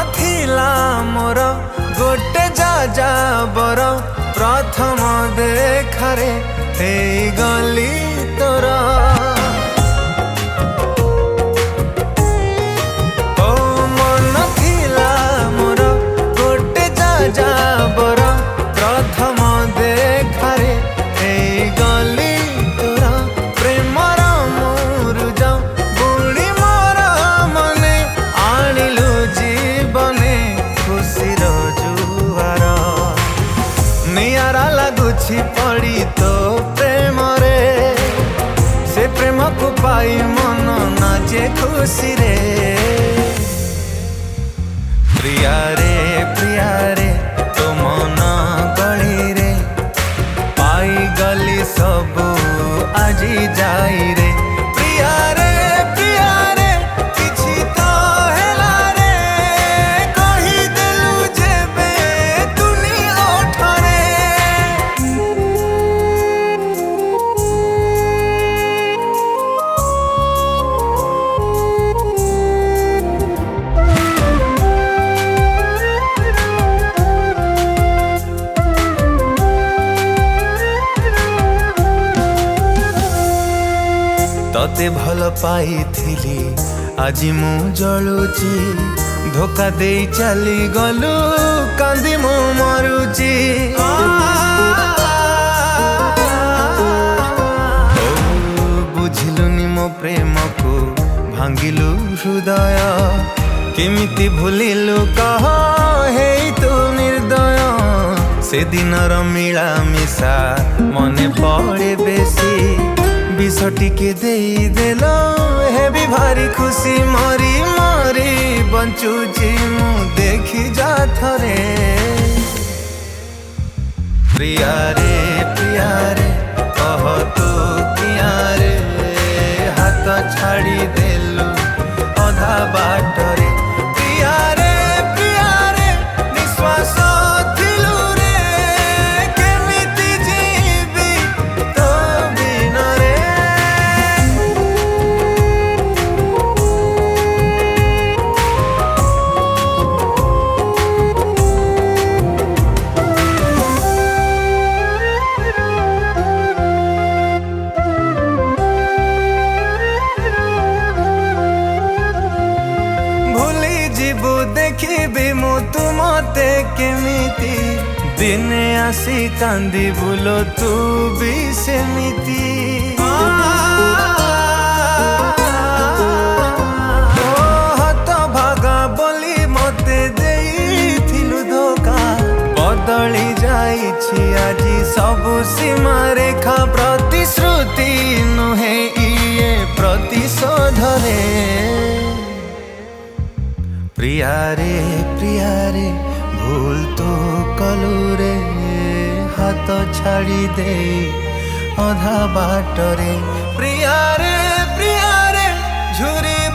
थिला मोर गोटे जाजाबर प्रथम देखारे हे गली तोर ओ मन थिला मोर गोटे जाजाबर प्रथम देखारे हे गली तोर प्रेमर मुरुज बुणी मोर मने आणिलु जीवने खुशीर जुआर नियारा लगुछि पड़ी तो प्रेम रे से प्रेम को पाई मन नाचे खुशी रे प्रिया रे तो मन गली रे पाई गली सब आजी जाई रे प्रिया रे किछि तो हेला रे कहि देलु जेबे तुनी ओठरे तते भल पाई आजी मु जलुची धोखा दे चली गलु कांदी मु मरुची बुझिलुनी मो प्रेम को भांगिलु हृदय केमिति भूलिलु कह हे तू निर्दय से दिनर मिला मिशा मने पड़े बेसी विष टिके देल हे भी भारी खुशी मरी मरी बंचुची मु देखी जा थरे प्रिया रे कह तू किया रे हाथ छाड़ी देलु अधा बाट रे प्रिया रे निश्वास थिलु रे केमिति जीवी तो बिन रे जीवु देखी मु तुमते केमिति दिने आसी कांदी बुलो तू भी सेमिति हत भागा बोली मते देइथिलु धोखा बदली जाइछि आजी सबु सीमा रेखा प्रतिश्रुति नुहे इए प्रतिशोध रे प्रिया रे भूल तो कलु रे हाथ छाड़ी दे अधा बाट रे प्रिया रे झुरी